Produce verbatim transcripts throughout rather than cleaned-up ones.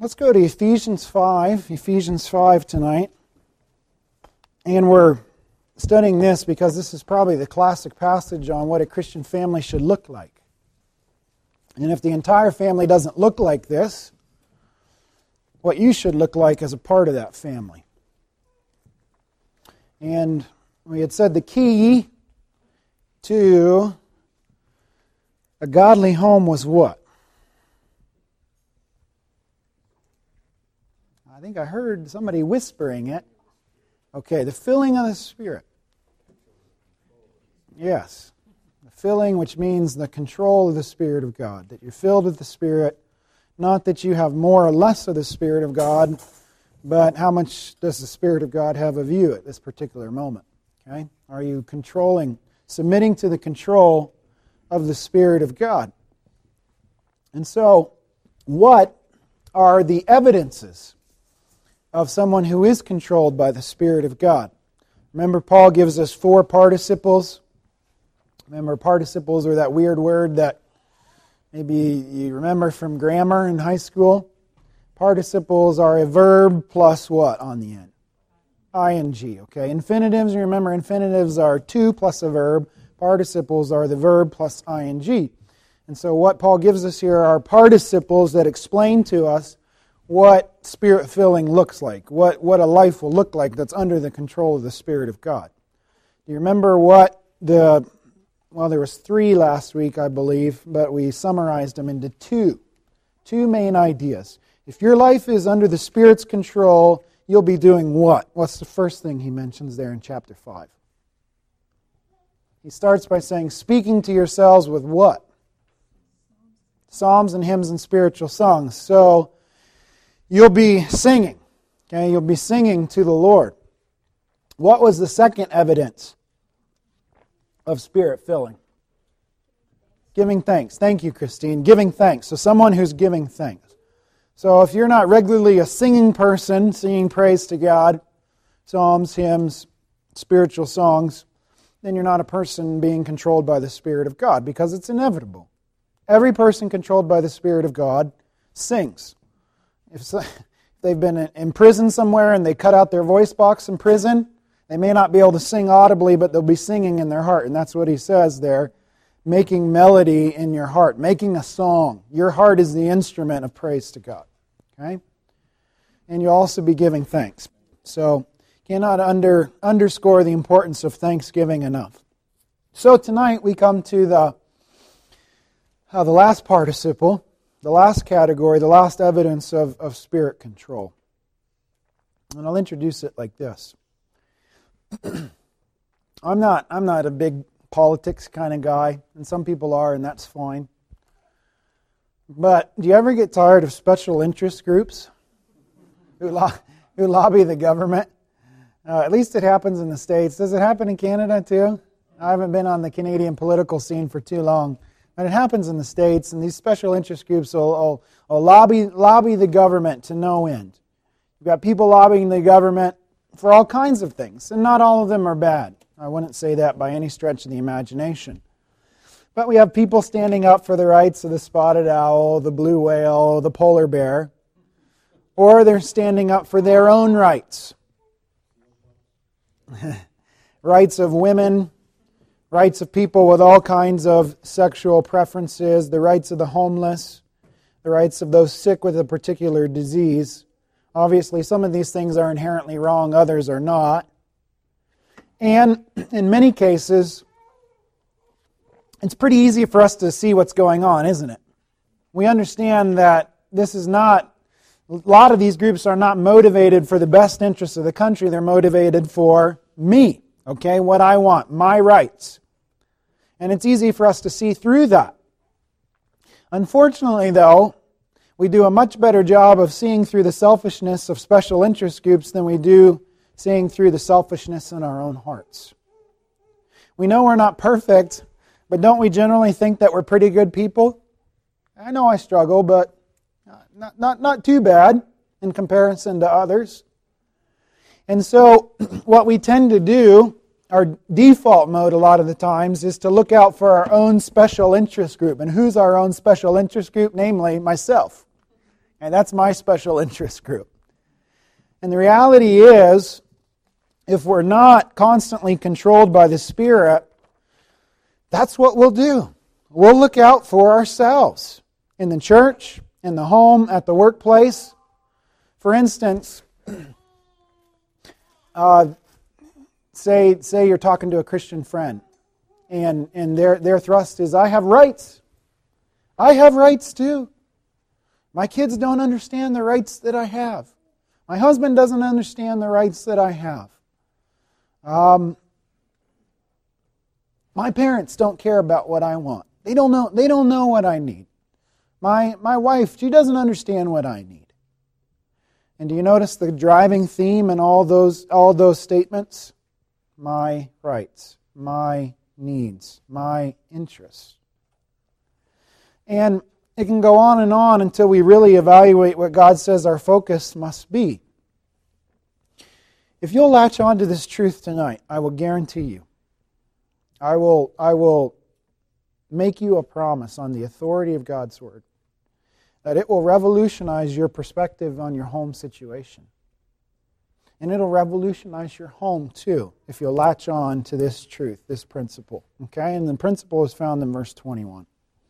Let's go to Ephesians five, Ephesians five tonight. And we're studying this because this is probably the classic passage on what a Christian family should look like. And if the entire family doesn't look like this, what you should look like as a part of that family. And we had said the key to a godly home was what? I think I heard somebody whispering it. Okay, the filling of the Spirit. Yes. The filling, which means the control of the Spirit of God. That you're filled with the Spirit. Not that you have more or less of the Spirit of God, but how much does the Spirit of God have of you at this particular moment? Okay? Are you controlling, submitting to the control of the Spirit of God? And so, what are the evidences of someone who is controlled by the Spirit of God? Remember, Paul gives us four participles. Remember, participles are that weird word that maybe you remember from grammar in high school. Participles are a verb plus what on the end? ing, okay? Infinitives, you remember, infinitives are to plus a verb. Participles are the verb plus ing. And so what Paul gives us here are participles that explain to us what Spirit-filling looks like, what, what a life will look like that's under the control of the Spirit of God. Do you remember what the, well, there was three last week, I believe, but we summarized them into two. Two main ideas. If your life is under the Spirit's control, you'll be doing what? What's the first thing he mentions there in chapter five? He starts by saying, speaking to yourselves with what? Psalms and hymns and spiritual songs. So, you'll be singing. Okay, you'll be singing to the Lord. What was the second evidence of Spirit filling? Giving thanks. Thank you, Christine. Giving thanks. So someone who's giving thanks. So if you're not regularly a singing person, singing praise to God, psalms, hymns, spiritual songs, then you're not a person being controlled by the Spirit of God, because it's inevitable. Every person controlled by the Spirit of God sings. If they've been in prison somewhere and they cut out their voice box in prison, they may not be able to sing audibly, but they'll be singing in their heart. And that's what he says there, making melody in your heart, making a song. Your heart is the instrument of praise to God. Okay? And you'll also be giving thanks. So, cannot under, underscore the importance of thanksgiving enough. So tonight we come to the, uh, the last participle, the last category, the last evidence of, of Spirit control. And I'll introduce it like this. I'm not I'm not a big politics kind of guy, and some people are, and that's fine. But do you ever get tired of special interest groups who, lo- who lobby the government? Uh, at least it happens in the States. Does it happen in Canada too? I haven't been on the Canadian political scene for too long. And it happens in the States, and these special interest groups will, will, will lobby, lobby the government to no end. You've got people lobbying the government for all kinds of things, and not all of them are bad. I wouldn't say that by any stretch of the imagination. But we have people standing up for the rights of the spotted owl, the blue whale, the polar bear, or they're standing up for their own rights. Rights of women, rights of people with all kinds of sexual preferences, the rights of the homeless, the rights of those sick with a particular disease. Obviously, some of these things are inherently wrong, others are not. And in many cases, it's pretty easy for us to see what's going on, isn't it? We understand that this is not, a lot of these groups are not motivated for the best interests of the country, they're motivated for me, okay, what I want, my rights. And it's easy for us to see through that. Unfortunately, though, we do a much better job of seeing through the selfishness of special interest groups than we do seeing through the selfishness in our own hearts. We know we're not perfect, but don't we generally think that we're pretty good people? I know I struggle, but not, not, not too bad in comparison to others. And so what we tend to do, our default mode a lot of the times, is to look out for our own special interest group. And who's our own special interest group? Namely, myself. And that's my special interest group. And the reality is, if we're not constantly controlled by the Spirit, that's what we'll do. We'll look out for ourselves in the church, in the home, at the workplace. For instance, uh, say say you're talking to a Christian friend, and, and their, their thrust is, I have rights. I have rights too. My kids don't understand the rights that I have. My husband doesn't understand the rights that I have. Um, my parents don't care about what I want. They don't know, they don't know what I need. My, my wife, she doesn't understand what I need. And do you notice the driving theme in all those, all those statements? My rights, my needs, my interests. And it can go on and on until we really evaluate what God says our focus must be. If you'll latch on to this truth tonight, I will guarantee you, I will, I will make you a promise on the authority of God's Word, that it will revolutionize your perspective on your home situation. And it'll revolutionize your home too, if you'll latch on to this truth, this principle. Okay? And the principle is found in verse twenty-one.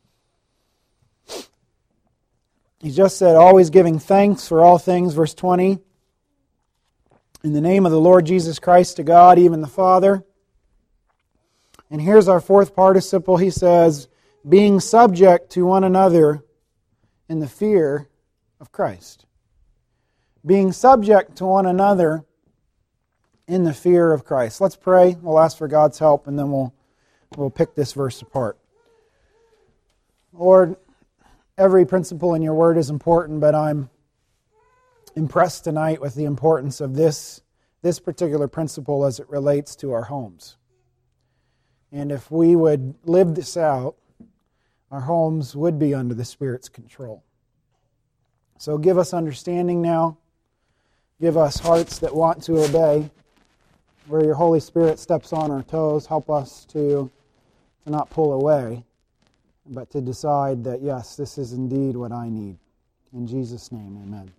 He just said, always giving thanks for all things, verse twenty. In the name of the Lord Jesus Christ to God, even the Father. And here's our fourth participle. He says, being subject to one another in the fear of Christ. Being subject to one another in the fear of Christ. Let's pray. We'll ask for God's help, and then we'll, we'll pick this verse apart. Lord, every principle in your Word is important, but I'm impressed tonight with the importance of this, this particular principle as it relates to our homes. And if we would live this out, our homes would be under the Spirit's control. So give us understanding now. Give us hearts that want to obey. Where your Holy Spirit steps on our toes, help us to, to not pull away, but to decide that, yes, this is indeed what I need. In Jesus' name, amen.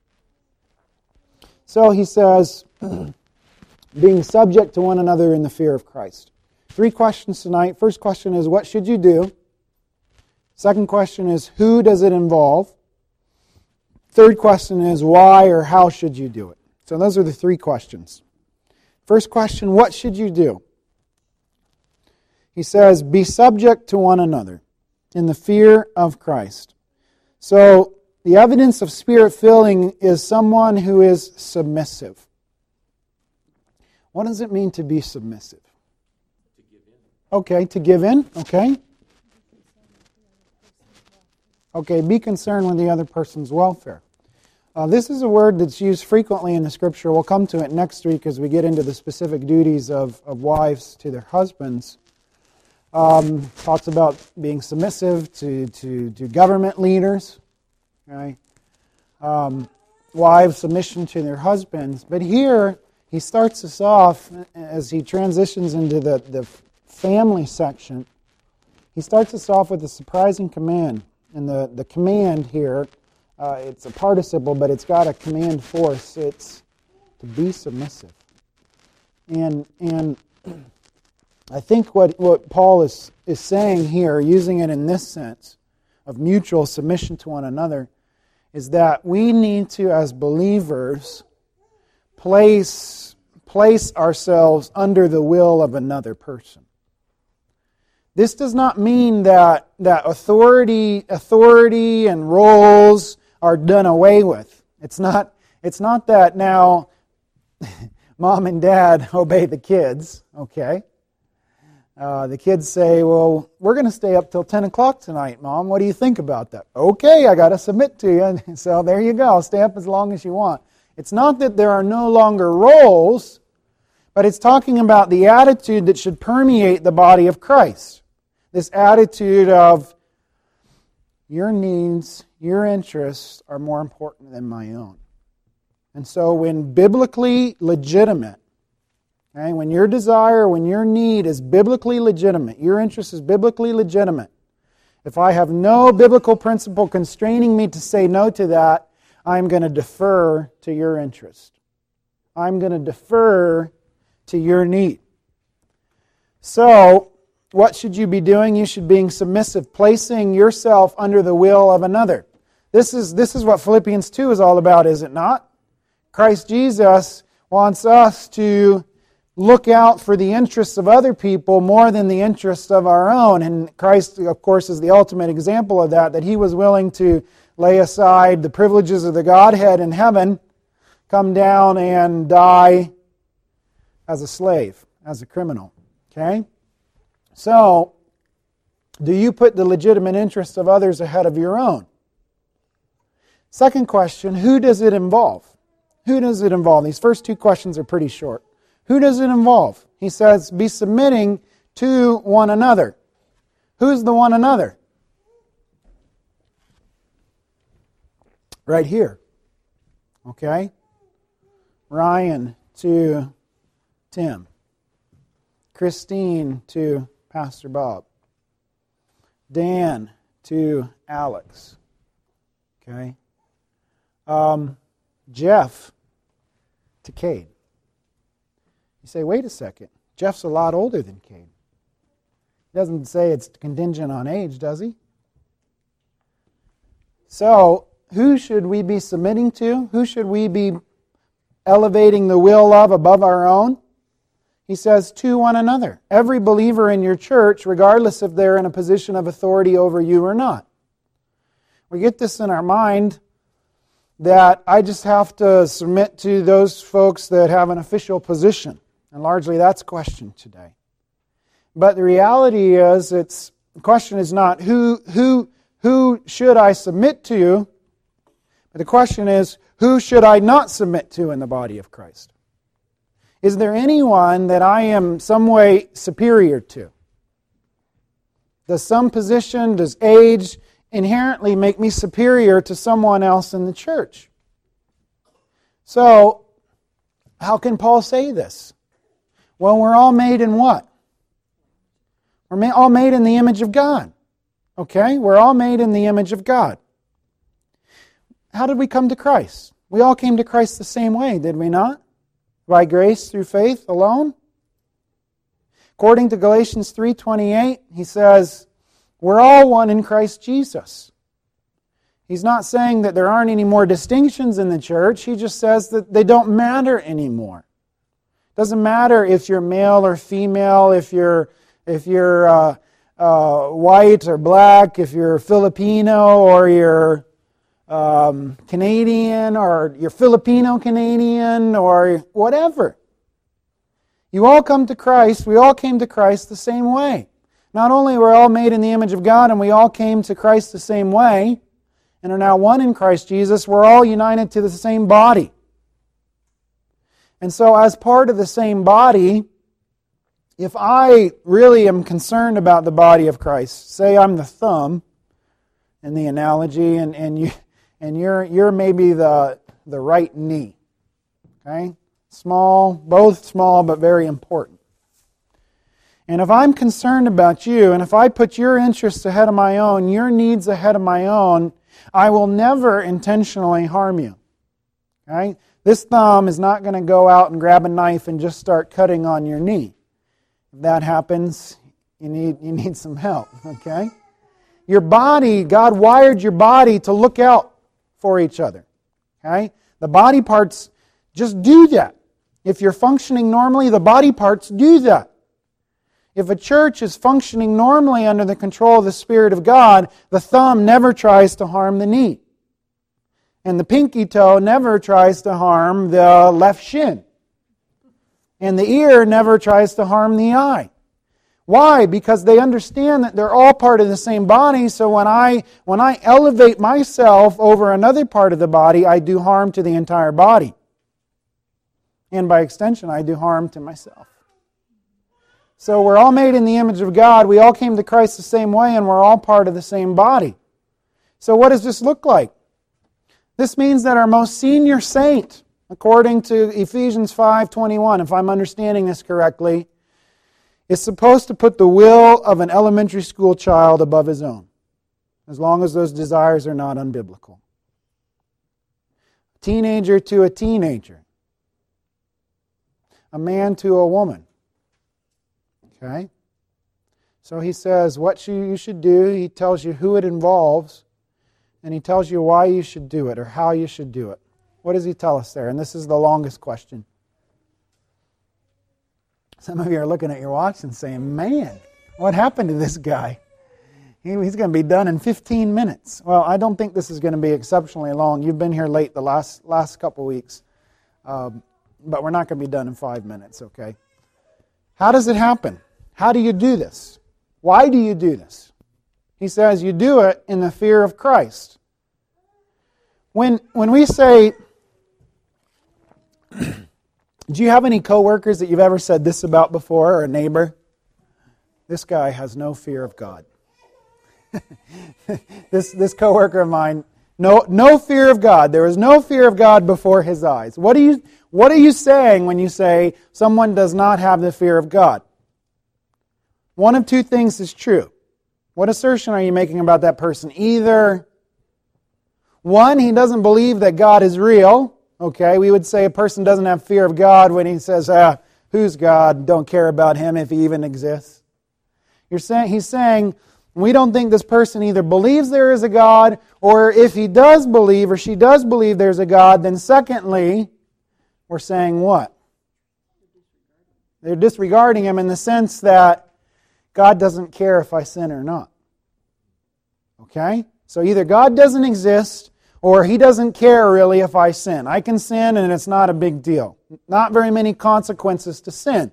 So he says, being subject to one another in the fear of Christ. Three questions tonight. First question is, what should you do? Second question is, who does it involve? Third question is, why or how should you do it? So those are the three questions. First question, what should you do? He says, be subject to one another in the fear of Christ. So the evidence of Spirit-filling is someone who is submissive. What does it mean to be submissive? To give in. Okay, to give in. Okay. Okay, be concerned with the other person's welfare. Uh, this is a word that's used frequently in the Scripture. We'll come to it next week as we get into the specific duties of, of wives to their husbands. Um, talks about being submissive to, to, to government leaders. Okay? Um, wives' submission to their husbands. But here, he starts us off, as he transitions into the, the family section, he starts us off with a surprising command. And the, the command here, uh, it's a participle, but it's got a command force. It's to be submissive. And and I think what, what Paul is, is saying here, using it in this sense of mutual submission to one another, is that we need to, as believers, place, place ourselves under the will of another person. This does not mean that, that authority, authority and roles are done away with. It's not, it's not that now mom and dad obey the kids, okay? Uh, the kids say, well, we're going to stay up till ten o'clock tonight, Mom. What do you think about that? Okay, I got to submit to you. So there you go. Stay up as long as you want. It's not that there are no longer roles, but it's talking about the attitude that should permeate the body of Christ. This attitude of your needs, your interests are more important than my own. And so when biblically legitimate, okay, when your desire, when your need is biblically legitimate, your interest is biblically legitimate, If I have no biblical principle constraining me to say no to that, I'm going to defer to your interest. I'm going to defer to your need. So, what should you be doing? You should be submissive, placing yourself under the will of another. This is, this is what Philippians two is all about, is it not? Christ Jesus wants us to look out for the interests of other people more than the interests of our own. And Christ, of course, is the ultimate example of that, that He was willing to lay aside the privileges of the Godhead in heaven, come down and die as a slave, as a criminal. Okay? So, do you put the legitimate interests of others ahead of your own? Second question, who does it involve? Who does it involve? These first two questions are pretty short. Who does it involve? He says, be submitting to one another. Who's the one another? Right here. Okay? Ryan to Tim. Christine to Pastor Bob. Dan to Alex. Okay? Um, Jeff to Cade. You say, wait a second. Jeff's a lot older than Cade. He doesn't say it's contingent on age, does he? So, who should we be submitting to? Who should we be elevating the will of above our own? He says, to one another. Every believer in your church, regardless if they're in a position of authority over you or not. We get this in our mind that I just have to submit to those folks that have an official position. And largely that's the question today. But the reality is, it's the question is not who, who, who should I submit to, but the question is, who should I not submit to in the body of Christ? Is there anyone that I am some way superior to? Does some position, does age inherently make me superior to someone else in the church? So, how can Paul say this? Well, we're all made in what? We're all made in the image of God. Okay? We're all made in the image of God. How did we come to Christ? We all came to Christ the same way, did we not? By grace through faith alone? According to Galatians three twenty-eight, he says, we're all one in Christ Jesus. He's not saying that there aren't any more distinctions in the church. He just says that they don't matter anymore. It doesn't matter if you're male or female, if you're if you're uh, uh, white or black, if you're Filipino or you're um, Canadian or you're Filipino-Canadian or whatever. You all come to Christ. We all came to Christ the same way. Not only were we all made in the image of God and we all came to Christ the same way and are now one in Christ Jesus, we're all united to the same body. And so as part of the same body, if I really am concerned about the body of Christ, say I'm the thumb in the analogy and, and, you, and you're, you're maybe the, the right knee. Okay? Small, both small but very important. And if I'm concerned about you, and if I put your interests ahead of my own, your needs ahead of my own, I will never intentionally harm you. Okay? This thumb is not going to go out and grab a knife and just start cutting on your knee. If that happens, you need, you need some help. Okay? Your body, God wired your body to look out for each other. Okay? The body parts just do that. If you're functioning normally, the body parts do that. If a church is functioning normally under the control of the Spirit of God, the thumb never tries to harm the knee. And the pinky toe never tries to harm the left shin. And the ear never tries to harm the eye. Why? Because they understand that they're all part of the same body, so when I, when I elevate myself over another part of the body, I do harm to the entire body. And by extension, I do harm to myself. So we're all made in the image of God. We all came to Christ the same way, and we're all part of the same body. So what does this look like? This means that our most senior saint, according to Ephesians five twenty-one, if I'm understanding this correctly, is supposed to put the will of an elementary school child above his own. as long as those desires are not unbiblical. A teenager to a teenager. A man to a woman. Okay? So he says what you should do. He tells you who it involves. And he tells you why you should do it or how you should do it. What does he tell us there? And this is the longest question. Some of you are looking at your watch and saying, man, what happened to this guy? He's going to be done in fifteen minutes. Well, I don't think this is going to be exceptionally long. You've been here late the last last couple weeks. Um, but we're not going to be done in five minutes, okay? How does it happen? How do you do this? Why do you do this? He says you do it in the fear of Christ. When when we say, do you have any coworkers that you've ever said this about before, or a neighbor? This guy has no fear of God. this this coworker of mine, no no fear of God. There is no fear of God before his eyes. What are you what are you saying when you say someone does not have the fear of God? One of two things is true. What assertion are you making about that person? Either, one, he doesn't believe that God is real. Okay, we would say a person doesn't have fear of God when he says, ah, who's God? Don't care about him if he even exists. You're saying he's saying, we don't think this person either believes there is a God, or if he does believe or she does believe there's a God, then secondly, we're saying what? They're disregarding him in the sense that God doesn't care if I sin or not. Okay? So either God doesn't exist, or he doesn't care really if I sin. I can sin and it's not a big deal. Not very many consequences to sin.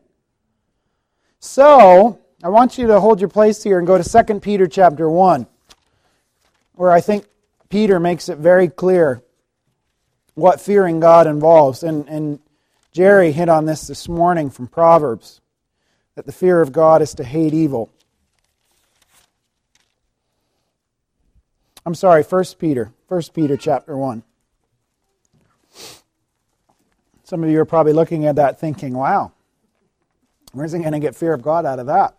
So, I want you to hold your place here and go to Second Peter chapter one, where I think Peter makes it very clear what fearing God involves. And, and Jerry hit on this this morning from Proverbs, that the fear of God is to hate evil. I'm sorry, First Peter. First Peter chapter one. Some of you are probably looking at that thinking, wow, where's he going to get fear of God out of that?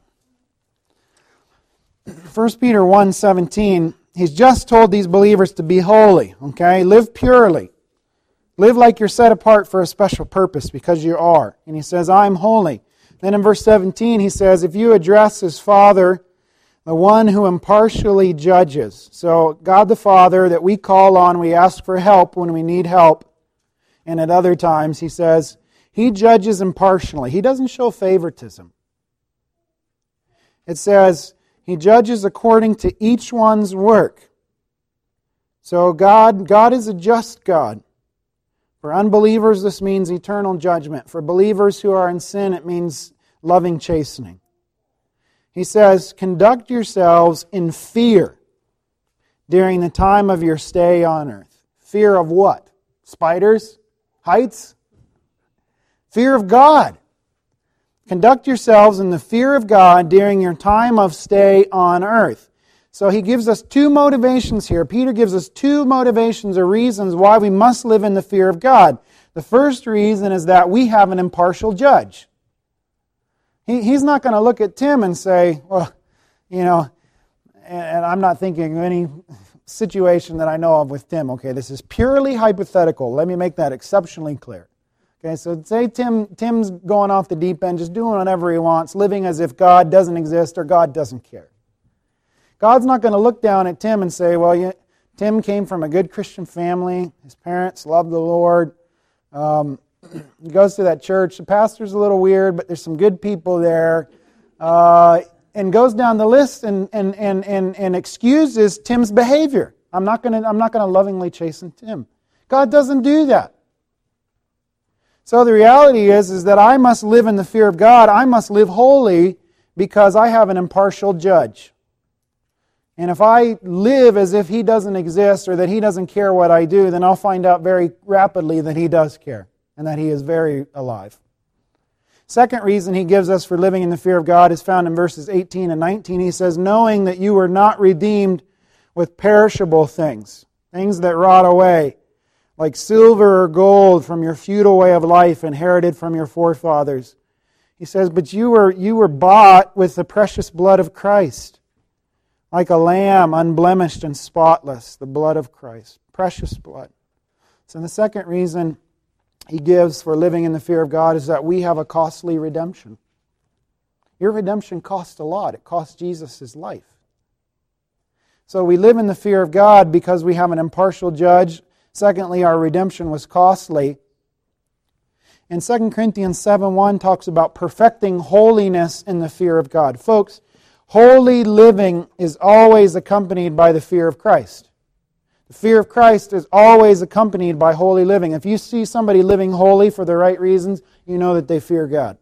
First Peter one seventeen, he's just told these believers to be holy, okay? Live purely. Live like you're set apart for a special purpose, because you are. And he says, I'm holy. Then in verse seventeen, he says, if you address as Father, the one who impartially judges. So God the Father that we call on, we ask for help when we need help. And at other times, he says, he judges impartially. He doesn't show favoritism. It says, he judges according to each one's work. So God, God is a just God. For unbelievers, this means eternal judgment. For believers who are in sin, it means loving chastening. He says, conduct yourselves in fear during the time of your stay on earth. Fear of what? Spiders? Heights? Fear of God. Conduct yourselves in the fear of God during your time of stay on earth. So he gives us two motivations here. Peter gives us two motivations or reasons why we must live in the fear of God. The first reason is that we have an impartial judge. He, he's not going to look at Tim and say, well, you know, and I'm not thinking of any situation that I know of with Tim. Okay, this is purely hypothetical. Let me make that exceptionally clear. Okay, so say Tim Tim's going off the deep end, just doing whatever he wants, living as if God doesn't exist or God doesn't care. God's not going to look down at Tim and say, well, you, Tim came from a good Christian family. His parents loved the Lord. Um, he goes to that church. The pastor's a little weird, but there's some good people there. Uh, and goes down the list and, and, and, and, and excuses Tim's behavior. I'm not going to I'm not going to lovingly chasten Tim. God doesn't do that. So the reality is, is that I must live in the fear of God. I must live holy because I have an impartial judge. And if I live as if He doesn't exist or that He doesn't care what I do, then I'll find out very rapidly that He does care and that He is very alive. Second reason He gives us for living in the fear of God is found in verses eighteen and nineteen. He says, knowing that you were not redeemed with perishable things, things that rot away, like silver or gold from your futile way of life inherited from your forefathers. He says, but you were, you were bought with the precious blood of Christ, like a lamb, unblemished and spotless, the blood of Christ, precious blood. So the second reason he gives for living in the fear of God is that we have a costly redemption. Your redemption cost a lot. It cost Jesus his life. So we live in the fear of God because we have an impartial judge. Secondly, our redemption was costly. And Second Corinthians seven one talks about perfecting holiness in the fear of God. Folks, holy living is always accompanied by the fear of Christ. The fear of Christ is always accompanied by holy living. If you see somebody living holy for the right reasons, you know that they fear God.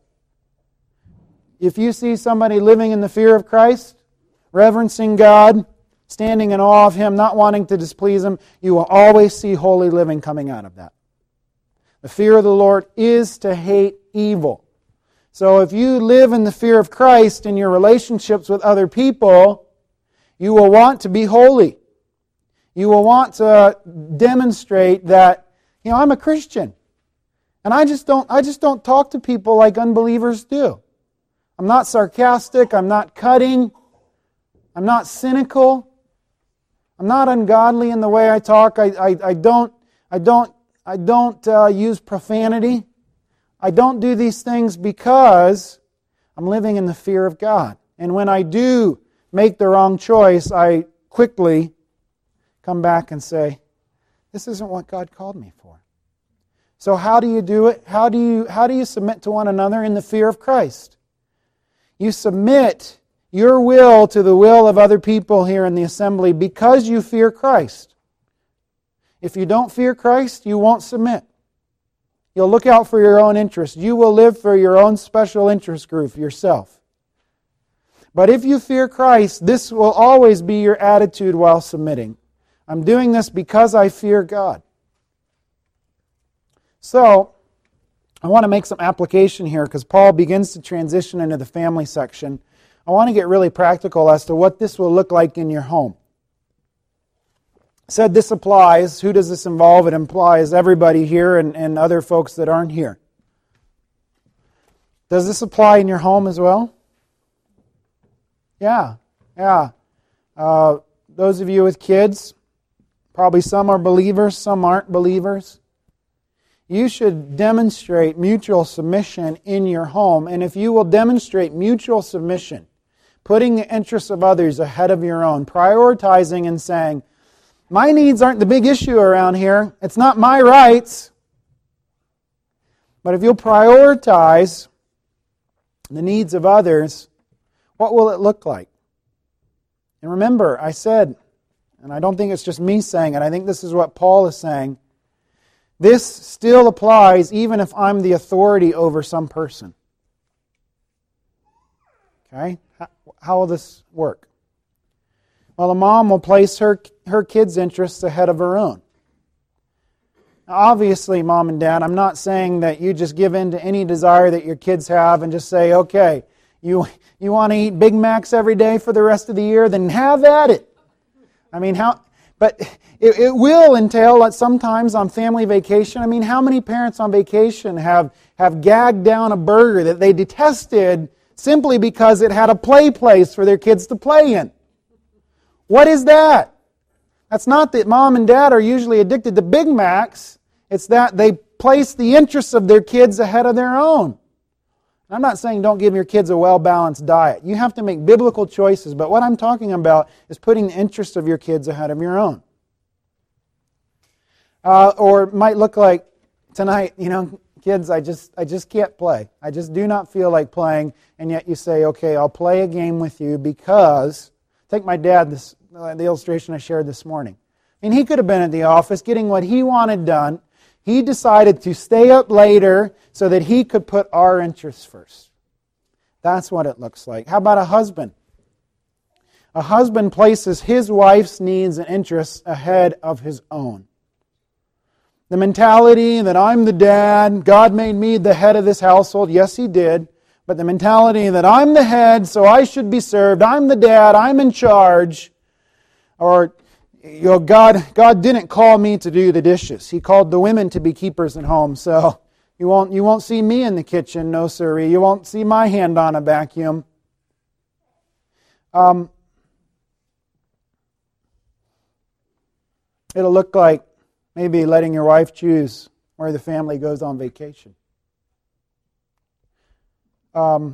If you see somebody living in the fear of Christ, reverencing God, standing in awe of Him, not wanting to displease Him, you will always see holy living coming out of that. The fear of the Lord is to hate evil. So if you live in the fear of Christ in your relationships with other people, you will want to be holy. You will want to demonstrate that, you know, I'm a Christian. And I just don't I just don't talk to people like unbelievers do. I'm not sarcastic, I'm not cutting, I'm not cynical, I'm not ungodly in the way I talk. I, I, I don't I don't I don't uh, use profanity. I don't do these things because I'm living in the fear of God. And when I do make the wrong choice, I quickly come back and say, this isn't what God called me for. So how do you do it? How do you, how do you submit to one another in the fear of Christ? You submit your will to the will of other people here in the assembly because you fear Christ. If you don't fear Christ, you won't submit. You'll look out for your own interest. You will live for your own special interest group, yourself. But if you fear Christ, this will always be your attitude while submitting. I'm doing this because I fear God. So, I want to make some application here because Paul begins to transition into the family section. I want to get really practical as to what this will look like in your home. I said this applies. Who does this involve? It implies everybody here and, and other folks that aren't here. Does this apply in your home as well? Yeah, yeah. Uh, those of you with kids, probably some are believers, some aren't believers. You should demonstrate mutual submission in your home. And if you will demonstrate mutual submission, putting the interests of others ahead of your own, prioritizing and saying, my needs aren't the big issue around here. It's not my rights. But if you'll prioritize the needs of others, what will it look like? And remember, I said, and I don't think it's just me saying it, I think this is what Paul is saying, this still applies even if I'm the authority over some person. Okay? How, how will this work? Well, a mom will place her, her kids' interests ahead of her own. Now, obviously, mom and dad, I'm not saying that you just give in to any desire that your kids have and just say, okay, you, you want to eat Big Macs every day for the rest of the year? Then have at it. I mean, how... But it, it will entail that sometimes on family vacation. I mean, how many parents on vacation have, have gagged down a burger that they detested simply because it had a play place for their kids to play in? What is that? That's not that mom and dad are usually addicted to Big Macs. It's that they place the interests of their kids ahead of their own. I'm not saying don't give your kids a well-balanced diet. You have to make biblical choices, but what I'm talking about is putting the interests of your kids ahead of your own. Uh, or it might look like tonight, you know, kids, I just I just can't play. I just do not feel like playing, and yet you say, okay, I'll play a game with you because, take my dad, this, uh, the illustration I shared this morning. I mean, he could have been at the office getting what he wanted done. He decided to stay up later so that he could put our interests first. That's what it looks like. How about a husband? A husband places his wife's needs and interests ahead of his own. The mentality that I'm the dad, God made me the head of this household. Yes, He did. But the mentality that I'm the head, so I should be served. I'm the dad, I'm in charge. Or... You know, God, God didn't call me to do the dishes. He called the women to be keepers at home. So you won't, you won't see me in the kitchen, no sirree. You won't see my hand on a vacuum. Um, It'll look like maybe letting your wife choose where the family goes on vacation. Um,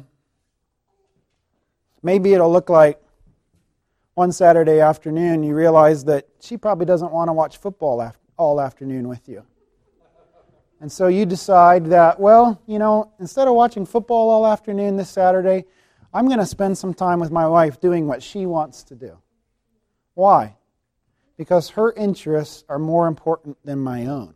maybe it'll look like one Saturday afternoon you realize that she probably doesn't want to watch football af- all afternoon with you. And so you decide that, well, you know, instead of watching football all afternoon this Saturday, I'm going to spend some time with my wife doing what she wants to do. Why? Because her interests are more important than my own.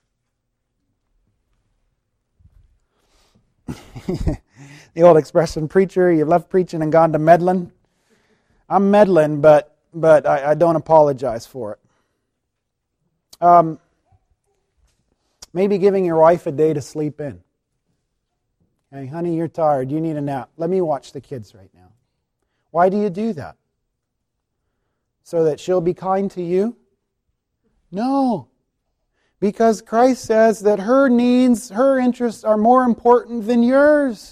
The old expression, preacher, you've left preaching and gone to meddling. I'm meddling, but but I, I don't apologize for it. Um, maybe giving your wife a day to sleep in. Hey, honey, you're tired. You need a nap. Let me watch the kids right now. Why do you do that? So that she'll be kind to you? No. Because Christ says that her needs, her interests are more important than yours.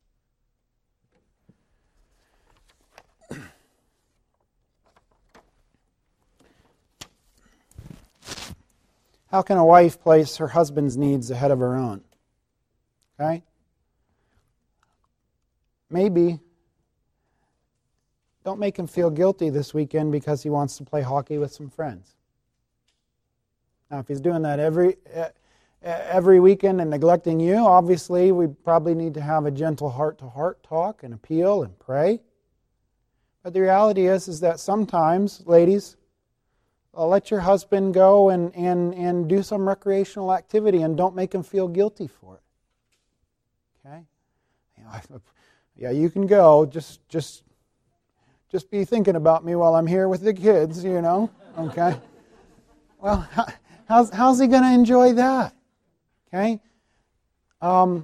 How can a wife place her husband's needs ahead of her own? Okay? Maybe don't make him feel guilty this weekend because he wants to play hockey with some friends. Now, if he's doing that every every weekend and neglecting you, obviously we probably need to have a gentle heart-to-heart talk and appeal and pray. But the reality is, is that sometimes, ladies, uh, let your husband go and, and, and do some recreational activity and don't make him feel guilty for it. Okay? You know, I, yeah, you can go. Just just just be thinking about me while I'm here with the kids, you know. Okay? Well, how, how's how's he going to enjoy that? Okay? Um,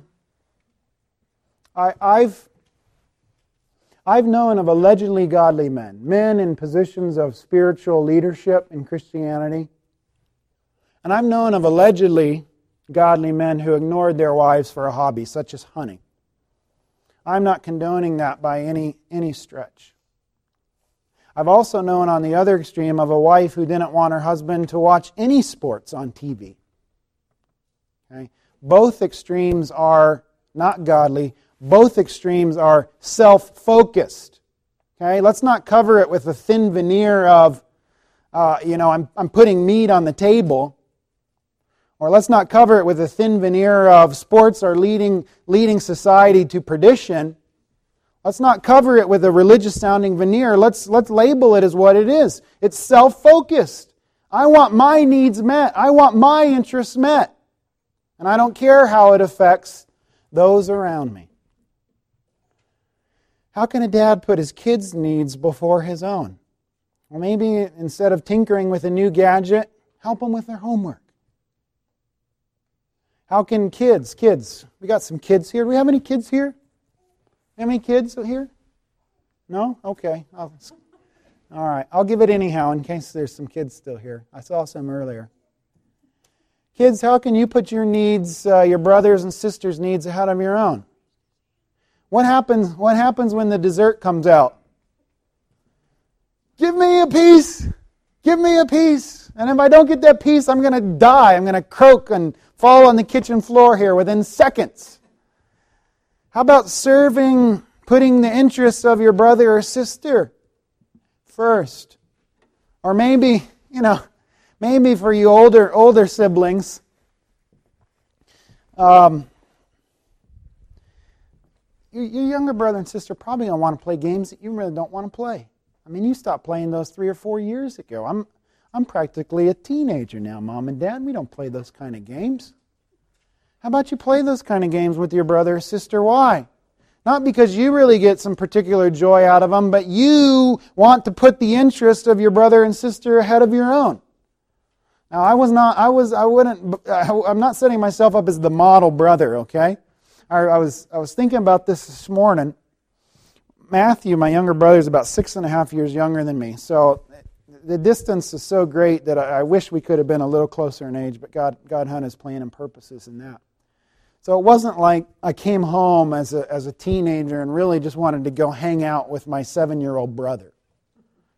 I I've I've known of allegedly godly men, men in positions of spiritual leadership in Christianity, and I've known of allegedly godly men who ignored their wives for a hobby, such as hunting. I'm not condoning that by any any stretch. I've also known on the other extreme of a wife who didn't want her husband to watch any sports on T V. Okay? Both extremes are not godly. Both extremes are self-focused. Okay? Let's not cover it with a thin veneer of, uh, you know, I'm I'm putting meat on the table. Or let's not cover it with a thin veneer of sports are leading leading society to perdition. Let's not cover it with a religious-sounding veneer. Let's let's label it as what it is. It's self-focused. I want my needs met. I want my interests met. And I don't care how it affects those around me. How can a dad put his kids' needs before his own? Well, maybe instead of tinkering with a new gadget, help them with their homework. How can kids, kids, we got some kids here. Do we have any kids here? Have any kids here? No? Okay. I'll, all right. I'll give it anyhow in case there's some kids still here. I saw some earlier. Kids, how can you put your needs, uh, your brothers and sisters' needs ahead of your own? What happens, what happens when the dessert comes out? Give me a piece. Give me a piece. And if I don't get that piece, I'm going to die. I'm going to croak and fall on the kitchen floor here within seconds. How about serving, putting the interests of your brother or sister first? Or maybe, you know, maybe for you older older siblings, um, your, your younger brother and sister probably don't want to play games that you really don't want to play. I mean, you stopped playing those three or four years ago. I'm I'm practically a teenager now, Mom and Dad. We don't play those kind of games. How about you play those kind of games with your brother or sister? Why? Not because you really get some particular joy out of them, but you want to put the interest of your brother and sister ahead of your own. Now, I was not, I was, I wouldn't, I'm not setting myself up as the model brother, okay? I, I was, I was thinking about this this morning. Matthew, my younger brother, is about six and a half years younger than me, so the distance is so great that I, I wish we could have been a little closer in age, but God, God had His plan and purposes in that. So it wasn't like I came home as a as a teenager and really just wanted to go hang out with my seven-year-old brother.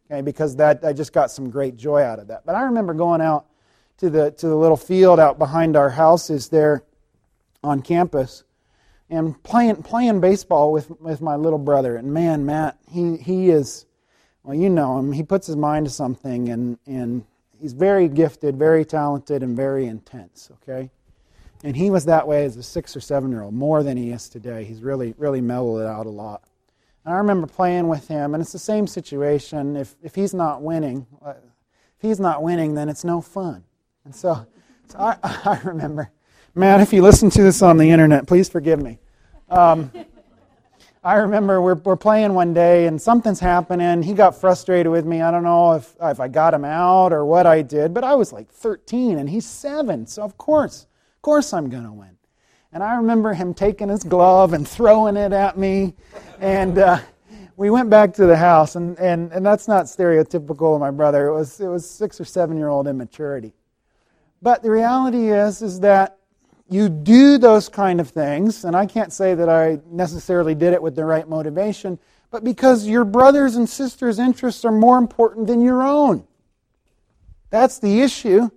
okay, because that I just got some great joy out of that. But I remember going out to the to the little field out behind our houses there on campus and playing playing baseball with, with my little brother. And man, Matt, he, he is, well, you know him, he puts his mind to something, and, and he's very gifted, very talented, and very intense, okay? And he was that way as a six or seven-year-old, more than he is today. He's really, really mellowed it out a lot. And I remember playing with him, and it's the same situation. If if he's not winning, if he's not winning, then it's no fun. And so, so I, I remember, Matt, if you listen to this on the internet, please forgive me. Um, I remember we're we're playing one day, and something's happening. He got frustrated with me. I don't know if if I got him out or what I did, but I was like thirteen, and he's seven, so of course. Of course I'm going to win. And I remember him taking his glove and throwing it at me. And uh, we went back to the house, and, and, and that's not stereotypical of my brother. It was it was six or seven-year-old immaturity. But the reality is, is that you do those kind of things, and I can't say that I necessarily did it with the right motivation, but because your brothers and sisters' interests are more important than your own. That's the issue.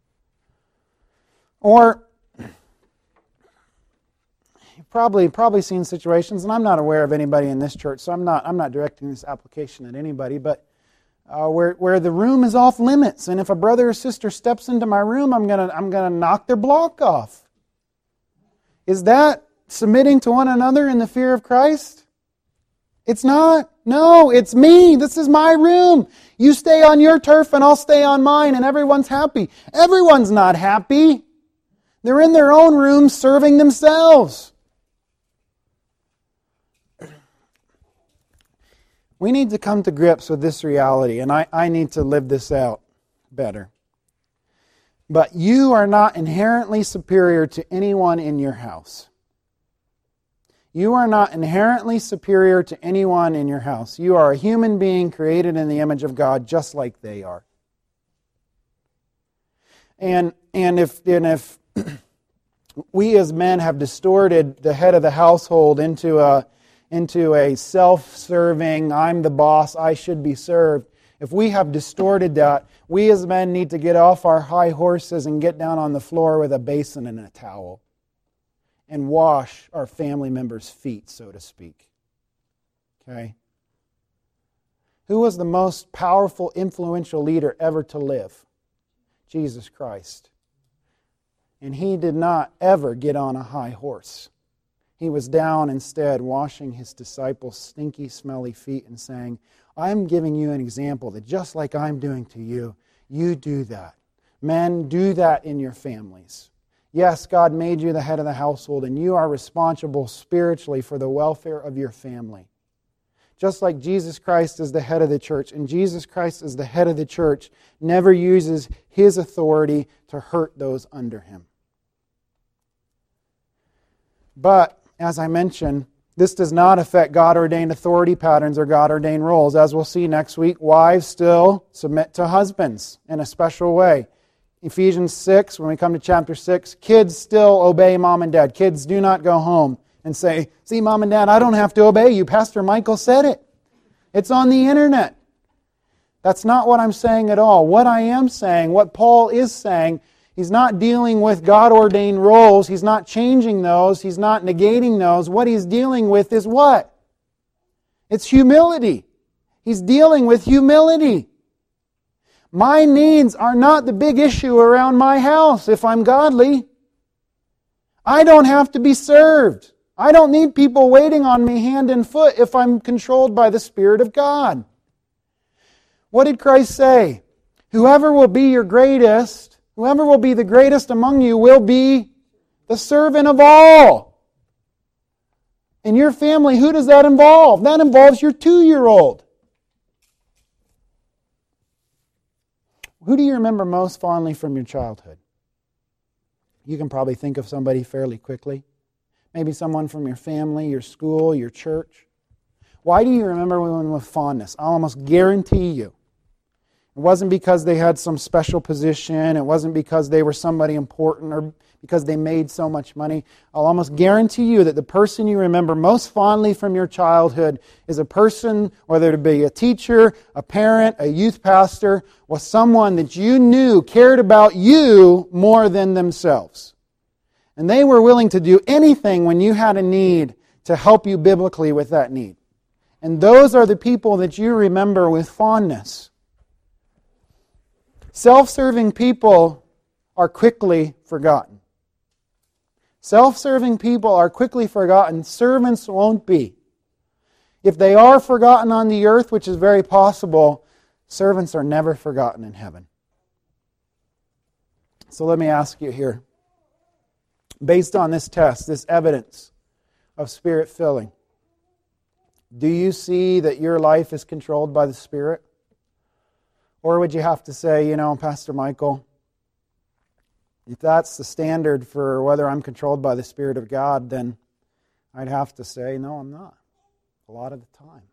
Or Probably, probably seen situations, and I'm not aware of anybody in this church, so I'm not, I'm not directing this application at anybody, but uh, where where the room is off limits, and if a brother or sister steps into my room, I'm gonna I'm gonna knock their block off. Is that submitting to one another in the fear of Christ? It's not. No, it's me. This is my room. You stay on your turf, and I'll stay on mine, and everyone's happy. Everyone's not happy. They're in their own rooms serving themselves. We need to come to grips with this reality, and I, I need to live this out better. But you are not inherently superior to anyone in your house. You are not inherently superior to anyone in your house. You are a human being created in the image of God just like they are. And, and if, and if we as men have distorted the head of the household into a into a self-serving, I'm the boss, I should be served. If we have distorted that, we as men need to get off our high horses and get down on the floor with a basin and a towel and wash our family members' feet, so to speak. Okay? Who was the most powerful, influential leader ever to live? Jesus Christ. And He did not ever get on a high horse. He was down instead, washing His disciples' stinky, smelly feet and saying, I'm giving you an example that just like I'm doing to you, you do that. Men, do that in your families. Yes, God made you the head of the household, and you are responsible spiritually for the welfare of your family. Just like Jesus Christ is the head of the church, and Jesus Christ is the head of the church, never uses His authority to hurt those under Him. But as I mentioned, this does not affect God-ordained authority patterns or God-ordained roles. As we'll see next week, wives still submit to husbands in a special way. Ephesians six, when we come to chapter six, kids still obey mom and dad. Kids do not go home and say, see, mom and dad, I don't have to obey you. Pastor Michael said it. It's on the internet. That's not what I'm saying at all. What I am saying, what Paul is saying, he's not dealing with God-ordained roles. He's not changing those. He's not negating those. What he's dealing with is what? It's humility. He's dealing with humility. My needs are not the big issue around my house if I'm godly. I don't have to be served. I don't need people waiting on me hand and foot if I'm controlled by the Spirit of God. What did Christ say? Whoever will be your greatest, whoever will be the greatest among you will be the servant of all. In your family, who does that involve? That involves your two-year-old. Who do you remember most fondly from your childhood? You can probably think of somebody fairly quickly. Maybe someone from your family, your school, your church. Why do you remember one with fondness? I'll almost guarantee you It wasn't because they had some special position. It wasn't because they were somebody important or because they made so much money. I'll almost guarantee you that the person you remember most fondly from your childhood is a person, whether it be a teacher, a parent, a youth pastor, was someone that you knew cared about you more than themselves. And they were willing to do anything when you had a need to help you biblically with that need. And those are the people that you remember with fondness. Self-serving people are quickly forgotten. Self-serving people are quickly forgotten. Servants won't be. If they are forgotten on the earth, which is very possible, servants are never forgotten in heaven. So let me ask you here, based on this test, this evidence of Spirit filling, do you see that your life is controlled by the Spirit? Or would you have to say, you know, Pastor Michael, if that's the standard for whether I'm controlled by the Spirit of God, then I'd have to say, no, I'm not, a lot of the time.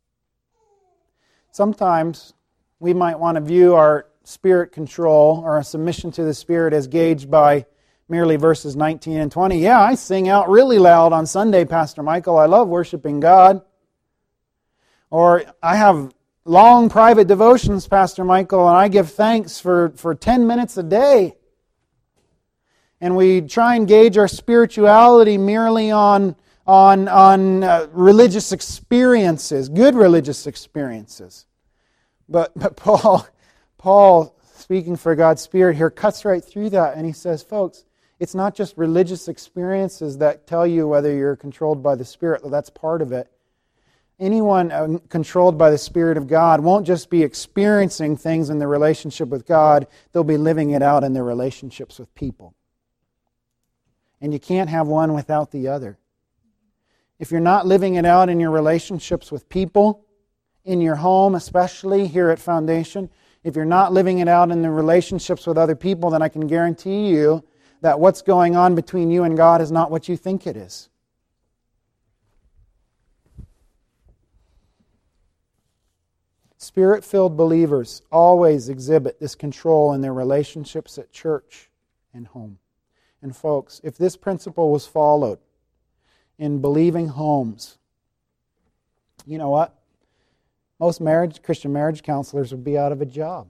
Sometimes we might want to view our Spirit control or our submission to the Spirit as gauged by merely verses nineteen and twenty. Yeah, I sing out really loud on Sunday, Pastor Michael. I love worshiping God. Or I have long private devotions, Pastor Michael, and I give thanks for, for ten minutes a day. And we try and gauge our spirituality merely on, on, on uh, religious experiences, good religious experiences. But, but Paul, Paul, speaking for God's Spirit here, cuts right through that, and he says, folks, it's not just religious experiences that tell you whether you're controlled by the Spirit, though that's part of it. Anyone controlled by the Spirit of God won't just be experiencing things in their relationship with God, they'll be living it out in their relationships with people. And you can't have one without the other. If you're not living it out in your relationships with people, in your home especially, here at Foundation, if you're not living it out in the relationships with other people, then I can guarantee you that what's going on between you and God is not what you think it is. Spirit-filled believers always exhibit this control in their relationships at church and home. And folks, if this principle was followed in believing homes, you know what? Most marriage, Christian marriage counselors would be out of a job.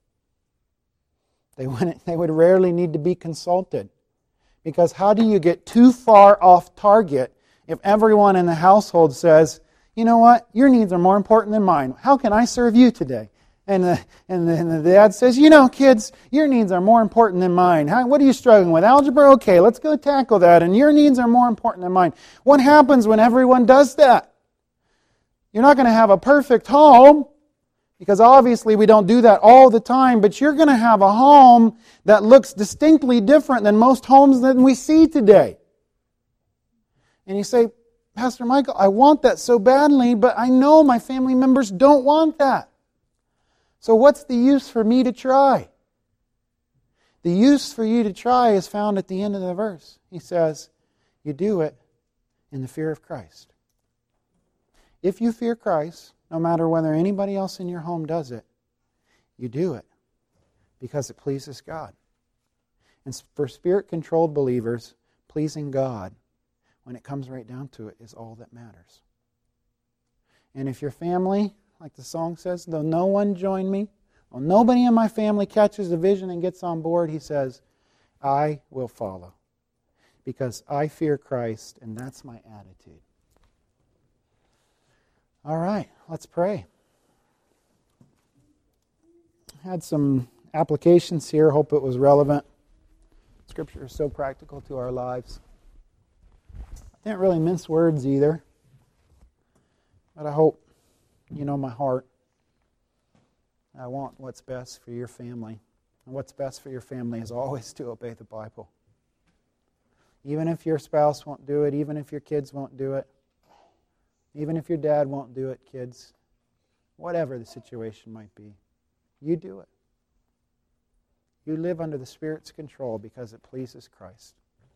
They wouldn't, they would rarely need to be consulted. Because how do you get too far off target if everyone in the household says, you know what, your needs are more important than mine. How can I serve you today? And the, and the, and the dad says, you know, kids, your needs are more important than mine. How, what are you struggling with? Algebra? Okay, let's go tackle that. And your needs are more important than mine. What happens when everyone does that? You're not going to have a perfect home, because obviously we don't do that all the time, but you're going to have a home that looks distinctly different than most homes that we see today. And you say, Pastor Michael, I want that so badly, but I know my family members don't want that. So what's the use for me to try? The use for you to try is found at the end of the verse. He says, you do it in the fear of Christ. If you fear Christ, no matter whether anybody else in your home does it, you do it because it pleases God. And for Spirit-controlled believers, pleasing God, when it comes right down to it, is all that matters. And if your family, like the song says, though no one join me, though nobody in my family catches the vision and gets on board, he says, I will follow. Because I fear Christ, and that's my attitude. All right, let's pray. I had some applications here. Hope it was relevant. Scripture is so practical to our lives. I didn't really mince words either. But I hope you know my heart. I want what's best for your family. And what's best for your family is always to obey the Bible. Even if your spouse won't do it, even if your kids won't do it, even if your dad won't do it, kids, whatever the situation might be, you do it. You live under the Spirit's control because it pleases Christ.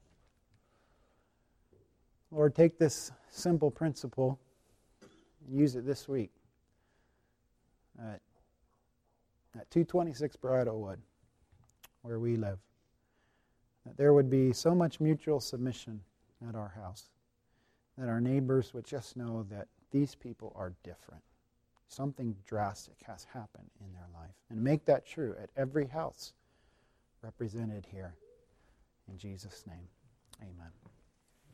Lord, take this simple principle and use it this week. Uh, at two twenty-six Bridal Wood, where we live, that there would be so much mutual submission at our house that our neighbors would just know that these people are different. Something drastic has happened in their life. And make that true at every house represented here. In Jesus' name.